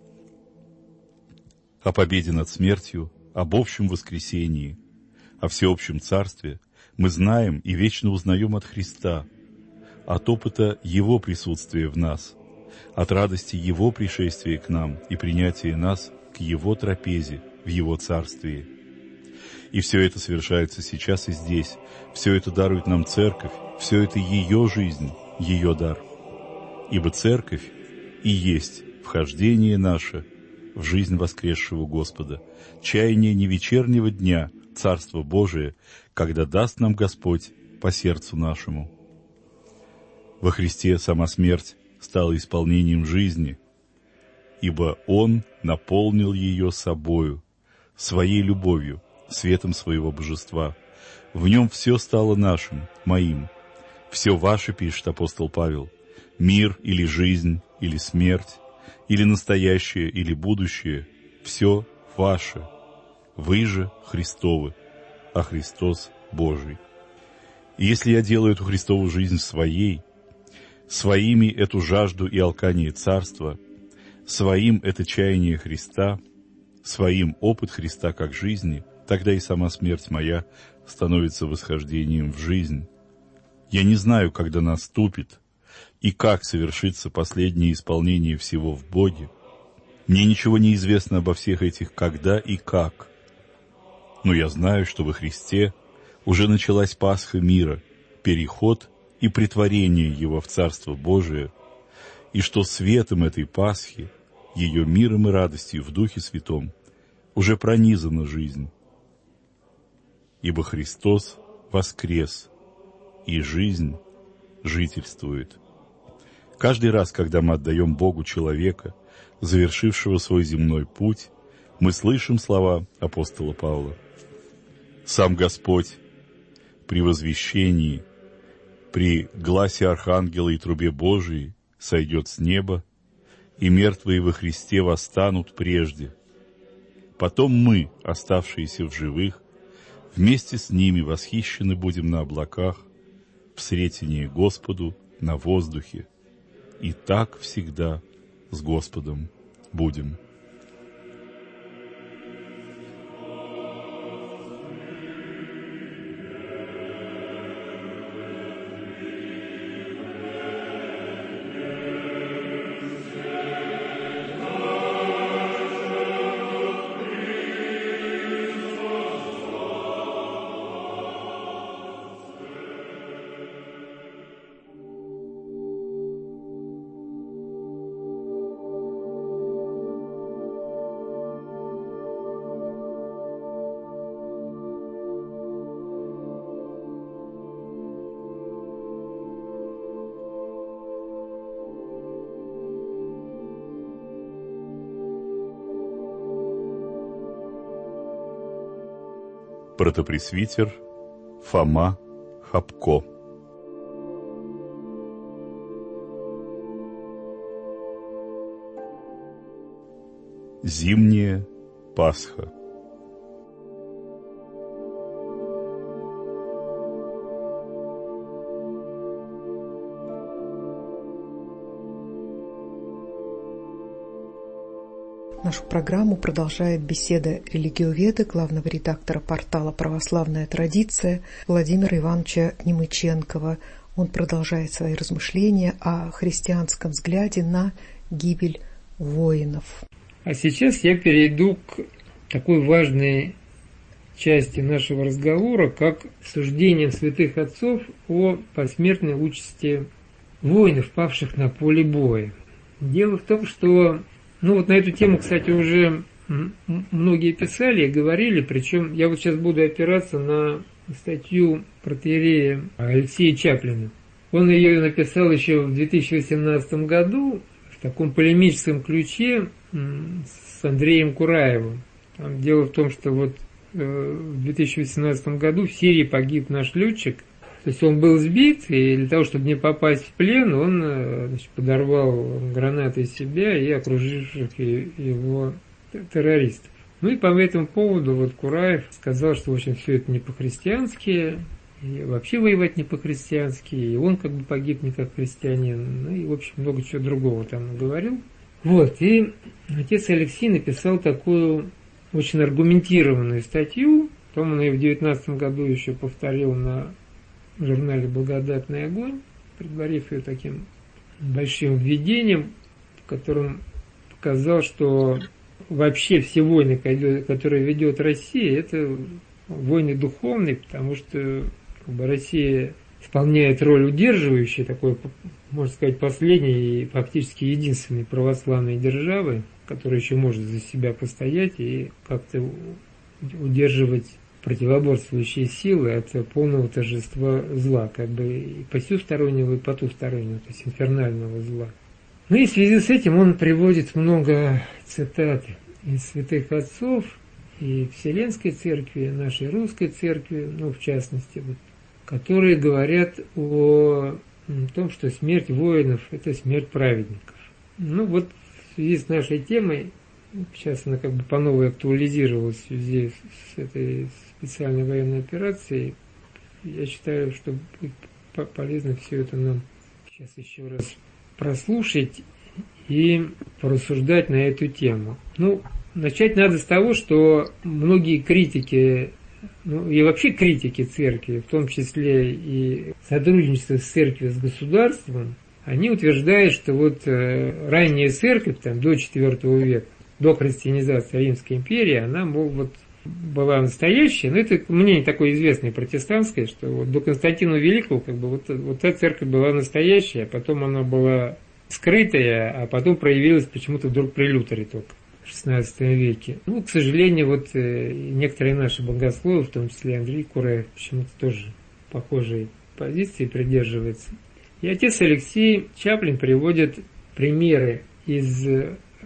О победе над смертью, об общем воскресении, о всеобщем царстве мы знаем и вечно узнаем от Христа, от опыта Его присутствия в нас, от радости Его пришествия к нам и принятия нас к Его трапезе в Его царствии. И все это совершается сейчас и здесь, все это дарует нам Церковь, все это ее жизнь, ее дар. Ибо Церковь и есть вхождение наше в жизнь воскресшего Господа, чаяние не вечернего дня, Царство Божие, когда даст нам Господь по сердцу нашему. Во Христе сама смерть стала исполнением жизни, ибо Он наполнил ее собою, своей любовью, светом своего божества. В Нем все стало нашим, моим. Все ваше, пишет апостол Павел, мир или жизнь, или смерть, или настоящее, или будущее, все ваше. Вы же Христовы, а Христос Божий. И если я делаю эту Христову жизнь своей, своими эту жажду и алкание Царства, своим это чаяние Христа, своим опыт Христа как жизни, тогда и сама смерть моя становится восхождением в жизнь. Я не знаю, когда наступит и как совершится последнее исполнение всего в Боге. Мне ничего не известно обо всех этих «когда» и «как». Но я знаю, что во Христе уже началась Пасха мира, переход и претворение Его в Царство Божие, и что светом этой Пасхи, ее миром и радостью в Духе Святом, уже пронизана жизнь. Ибо Христос воскрес, и жизнь жительствует. Каждый раз, когда мы отдаем Богу человека, завершившего свой земной путь, мы слышим слова апостола Павла. «Сам Господь при возвещении, при гласе архангела и трубе Божией сойдет с неба, и мертвые во Христе восстанут прежде. Потом мы, оставшиеся в живых, вместе с ними восхищены будем на облаках, в сретении Господу на воздухе, и так всегда с Господом будем». Протопресвитер Фома Хапко. Зимняя Пасха. Нашу программу продолжает беседа религиоведа, главного редактора портала «Православная традиция» Владимира Ивановича Немыченкова. Он продолжает свои размышления о христианском взгляде на гибель воинов. А сейчас я перейду к такой важной части нашего разговора, как суждением святых отцов о посмертной участи воинов, павших на поле боя. Дело в том, что Ну вот на эту тему, кстати, уже многие писали и говорили, причем я вот сейчас буду опираться на статью протоиерея Алексея Чаплина. Он ее написал еще в две тысячи восемнадцатом году в таком полемическом ключе с Андреем Кураевым. Там дело в том, что вот в две тысячи восемнадцатом году в Сирии погиб наш летчик. То есть он был сбит, и для того, чтобы не попасть в плен, он, значит, подорвал гранатой себя и окруживших его террористов. Ну и по этому поводу вот Кураев сказал, что в общем все это не по-христиански, и вообще воевать не по-христиански, и он как бы погиб не как христианин, ну и в общем много чего другого там говорил. Вот, и отец Алексей написал такую очень аргументированную статью, потом он ее в девятнадцатом году еще повторил на в журнале «Благодатный огонь», предварив ее таким большим введением, в котором показал, что вообще все войны, которые ведет Россия, это войны духовные, потому что как бы, Россия исполняет роль удерживающей, такой, можно сказать, последней и фактически единственной православной державы, которая еще может за себя постоять и как-то удерживать противоборствующие силы от полного торжества зла, как бы и посюстороннего, и потустороннего, то есть инфернального зла. Ну и в связи с этим он приводит много цитат из святых отцов и Вселенской церкви, нашей русской церкви, ну в частности, вот, которые говорят о том, что смерть воинов – это смерть праведников. Ну вот в связи с нашей темой, сейчас она как бы по новой актуализировалась в связи с этой специальной военной операцией, я считаю, что будет полезно все это нам сейчас еще раз прослушать и порассуждать на эту тему. Ну, начать надо с того, что многие критики, ну и вообще критики церкви, в том числе и сотрудничество с церковью, с государством, они утверждают, что вот ранняя церковь, там, до четвёртого века, до христианизации Римской империи, она, мол, вот была настоящая, но это мнение такое известное протестантское, что вот до Константина Великого как бы вот, вот та церковь была настоящая, а потом она была скрытая, а потом проявилась почему-то вдруг при Лютере только в шестнадцатом веке. Ну, к сожалению, вот некоторые наши богословы, в том числе Андрей Кураев, почему-то тоже похожей позиции придерживается. И отец Алексей Чаплин приводит примеры из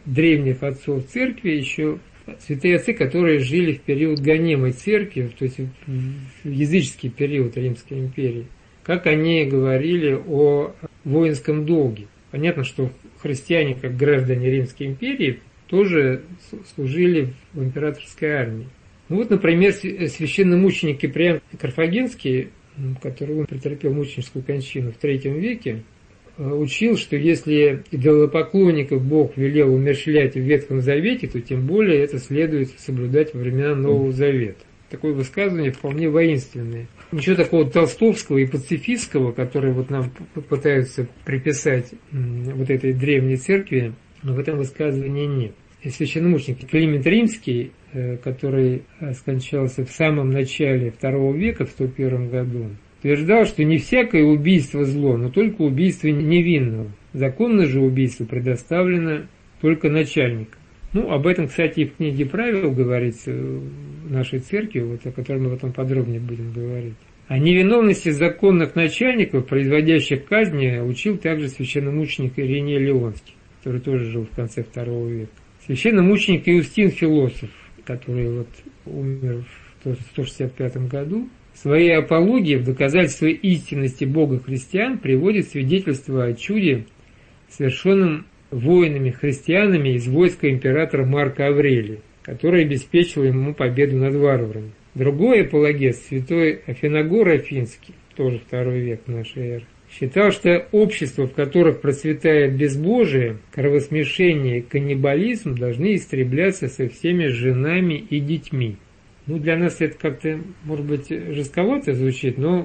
древних отцов церкви еще святые отцы, которые жили в период гонимой церкви, то есть в языческий период Римской империи, как они говорили о воинском долге. Понятно, что христиане, как граждане Римской империи, тоже служили в императорской армии. Ну вот, например, священномученик Киприан Карфагенский, который претерпел мученическую кончину в третьем веке, учил, что если идолопоклонников Бог велел умерщвлять в Ветхом Завете, то тем более это следует соблюдать во времена Нового Завета. Такое высказывание вполне воинственное. Ничего такого толстовского и пацифистского, которые вот нам пытаются приписать вот этой древней церкви, в этом высказывании нет. И священномученик Климент Римский, который скончался в самом начале второго века, в сто первом году, утверждал, что не всякое убийство зло, но только убийство невинного. Законное же убийство предоставлено только начальникам. Ну, об этом, кстати, и в книге правил говорится в нашей церкви, вот, о которой мы потом подробнее будем говорить. О невиновности законных начальников, производящих казни, учил также священномученик Ириней Леонский, который тоже жил в конце второго века. Священномученик Иустин Философ, который вот умер в сто шестьдесят пятом году, в своей апологии в доказательство истинности Бога христиан приводит свидетельство о чуде, совершенном воинами-христианами из войска императора Марка Аврелия, который обеспечил ему победу над варварами. Другой апологет, святой Афиногор Афинский, тоже второй век нашей эры, считал, что общества, в которых процветает безбожие, кровосмешение и каннибализм, должны истребляться со всеми женами и детьми. Ну, для нас это как-то, может быть, жестковато звучит, но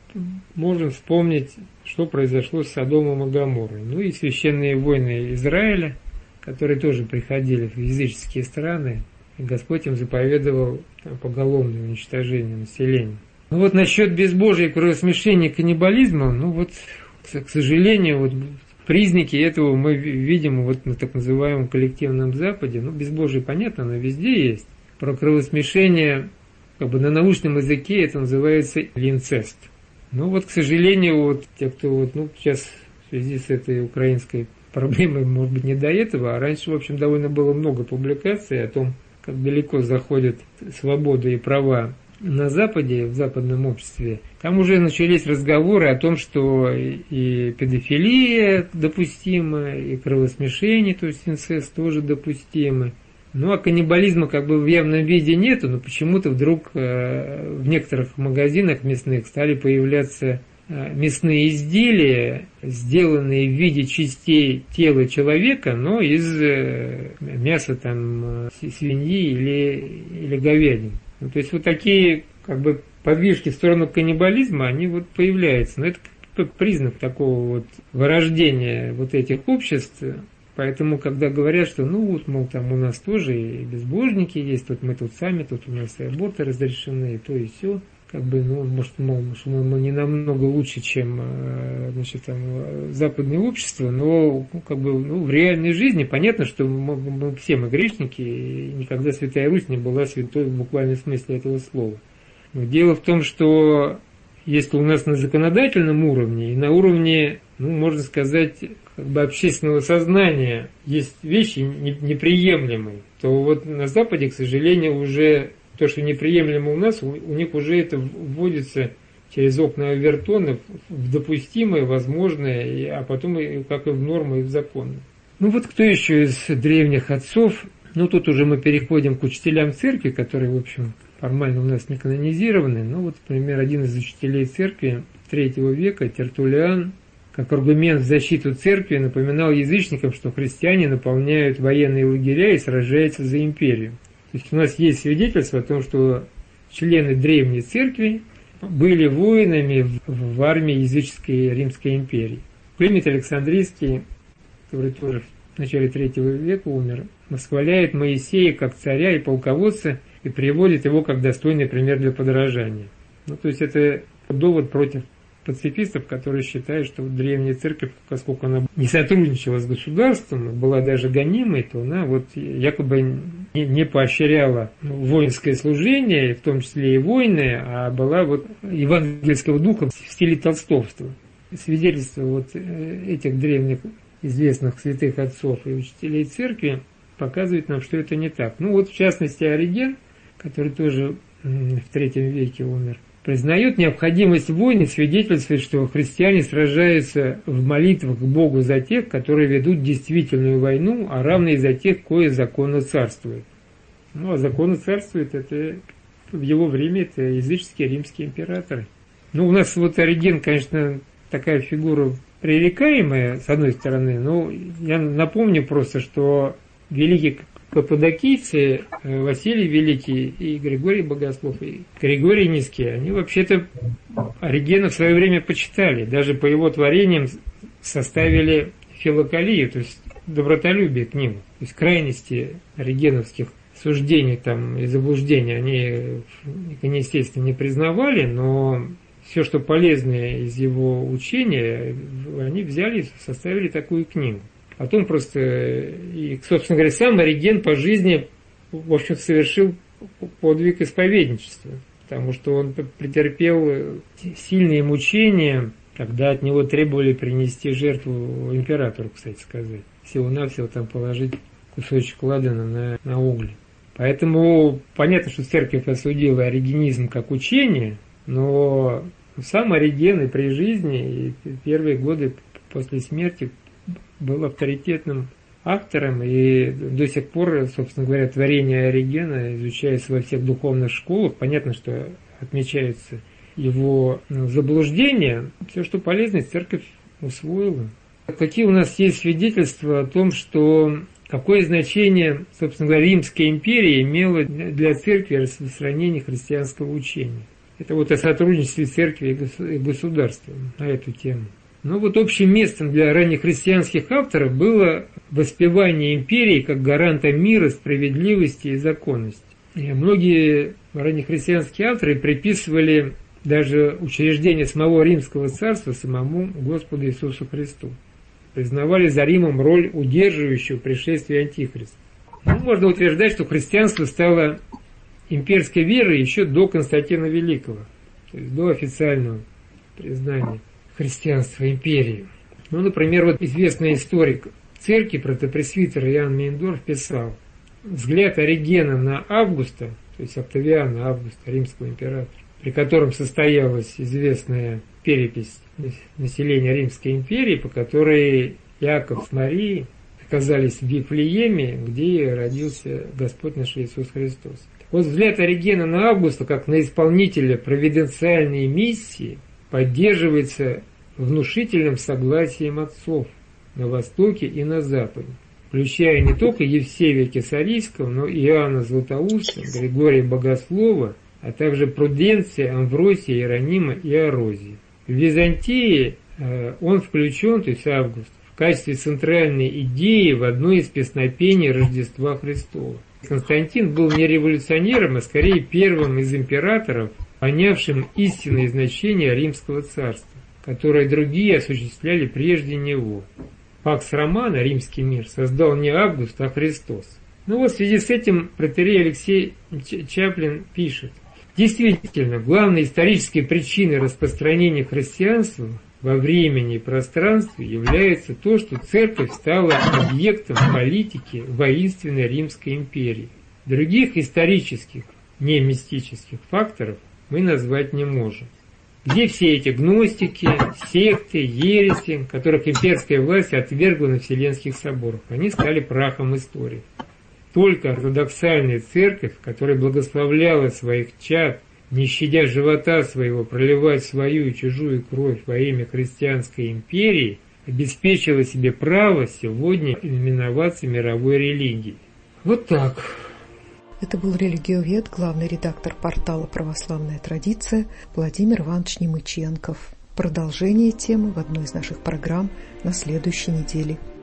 можем вспомнить, что произошло с Содомом и Гоморрой. Ну и священные войны Израиля, которые тоже приходили в языческие страны, и Господь им заповедовал там, поголовное уничтожение населения. Ну вот насчет безбожия, кровосмешения, каннибализма, ну вот, к сожалению, вот признаки этого мы видим вот на так называемом коллективном Западе. Ну, безбожие, понятно, оно везде есть. Про кровосмешение, как бы на научном языке это называется инцест. Ну вот, к сожалению, вот те, кто вот, ну, сейчас в связи с этой украинской проблемой, может быть, не до этого, а раньше, в общем, довольно было много публикаций о том, как далеко заходят свобода и права на Западе, в западном обществе. Там уже начались разговоры о том, что и педофилия допустима, и кровосмешение, то есть инцест тоже допустимы. Ну, а каннибализма как бы в явном виде нету, но почему-то вдруг э, в некоторых магазинах мясных стали появляться э, мясные изделия, сделанные в виде частей тела человека, но из э, мяса там свиньи или, или говядины. Ну, то есть вот такие как бы подвижки в сторону каннибализма, они вот появляются. Но это признак такого вот вырождения вот этих обществ. Поэтому, когда говорят, что ну вот, мол, там у нас тоже и безбожники есть, тут мы тут сами, тут у нас и аборты разрешены, и то, и все. Как бы, ну, может, мол, что мы не намного лучше, чем, значит, там, западное общество, но, ну, как бы, ну, в реальной жизни понятно, что мы, мы все мы грешники, и никогда Святая Русь не была святой в буквальном смысле этого слова. Но дело в том, что если у нас на законодательном уровне и на уровне, ну, можно сказать, как бы общественного сознания есть вещи неприемлемые, то вот на Западе, к сожалению, уже то, что неприемлемо у нас, у, у них уже это вводится через окна овертона в допустимое, возможное, и, а потом и, как и в нормы, и в законы. Ну вот кто еще из древних отцов? Ну тут уже мы переходим к учителям церкви, которые, в общем, формально у нас не канонизированы. Ну вот, например, один из учителей церкви третьего века, Тертуллиан, как аргумент в защиту церкви, напоминал язычникам, что христиане наполняют военные лагеря и сражаются за империю. То есть у нас есть свидетельство о том, что члены древней церкви были воинами в, в армии языческой Римской империи. Климент Александрийский, который тоже в начале третьего века умер, восхваляет Моисея как царя и полководца и приводит его как достойный пример для подражания. Ну, то есть это довод против пацифистов, которые считают, что древняя церковь, поскольку она не сотрудничала с государством, была даже гонимой, то она вот якобы не, не поощряла воинское служение, в том числе и войны, а была вот евангельского духа в стиле толстовства. Свидетельство вот этих древних известных святых отцов и учителей церкви показывает нам, что это не так. Ну вот, в частности, Ориген, который тоже в третьем веке умер, признает необходимость войн и свидетельствует, что христиане сражаются в молитвах к Богу за тех, которые ведут действительную войну, а равно и за тех, кое законно царствует. Ну, а законно царствует, это в его время это языческие римские императоры. Ну, у нас вот Ориген, конечно, такая фигура пререкаемая, с одной стороны, но я напомню просто, что великие каппадокийцы, Василий Великий и Григорий Богослов, и Григорий Низкий, они вообще-то Оригена в свое время почитали, даже по его творениям составили филокалию, то есть добротолюбие к ним, то есть крайности оригеновских суждений там, и заблуждений они, естественно, не признавали, но все, что полезное из его учения, они взяли и составили такую книгу. Потом просто, и, собственно говоря, сам Ориген по жизни, в общем, совершил подвиг исповедничества, потому что он претерпел сильные мучения, когда от него требовали принести жертву императору, кстати сказать. Всего-навсего там положить кусочек ладана на, на угли. Поэтому понятно, что церковь осудила оригенизм как учение, но сам Ориген и при жизни, и первые годы после смерти был авторитетным автором, и до сих пор, собственно говоря, творение Оригена изучается во всех духовных школах. Понятно, что отмечается его заблуждения. Все, что полезно, церковь усвоила. Какие у нас есть свидетельства о том, что какое значение, собственно говоря, Римская империя имела для церкви распространение христианского учения. Это вот о сотрудничестве церкви и государства на эту тему. Но вот общим местом для раннехристианских авторов было воспевание империи как гаранта мира, справедливости и законности. И многие раннехристианские авторы приписывали даже учреждение самого Римского царства самому Господу Иисусу Христу. Признавали за Римом роль удерживающего пришествия Антихриста. Ну, можно утверждать, что христианство стало имперской верой еще до Константина Великого, то есть до официального признания христианства империи. Ну, например, вот известный историк церкви, протопресвитер Иоанн Мейндорф писал: взгляд Оригена на Августа, то есть Октавиана Августа, римского императора, при котором состоялась известная перепись населения Римской империи, по которой Иаков с Марией оказались в Вифлееме, где родился Господь наш Иисус Христос. Вот взгляд Оригена на Августа, как на исполнителя провиденциальной миссии, поддерживается внушительным согласием отцов на Востоке и на Западе, включая не только Евсевия Кесарийского, но и Иоанна Златоуста, Григория Богослова, а также Пруденция, Амвросия, Иеронима и Орозия. В Византии э, он включен, то есть Август, в качестве центральной идеи в одно из песнопений Рождества Христова. Константин был не революционером, а скорее первым из императоров, понявшим истинное значение Римского царства, которое другие осуществляли прежде него. Пакс Романа, римский мир, создал не Август, а Христос. Ну вот в связи с этим протоиерей Алексей Чаплин пишет: действительно, главной исторической причиной распространения христианства во времени и пространстве является то, что церковь стала объектом политики воинственной Римской империи. Других исторических, не мистических факторов мы назвать не можем. Где все эти гностики, секты, ереси, которых имперская власть отвергла на Вселенских соборах? Они стали прахом истории. Только ортодоксальная церковь, которая благословляла своих чад, не щадя живота своего, проливать свою и чужую кровь во имя христианской империи, обеспечила себе право сегодня именоваться мировой религией. Вот так. Это был религиовед, главный редактор портала «Православная традиция» Владимир Иванович Немыченков. Продолжение темы в одной из наших программ на следующей неделе.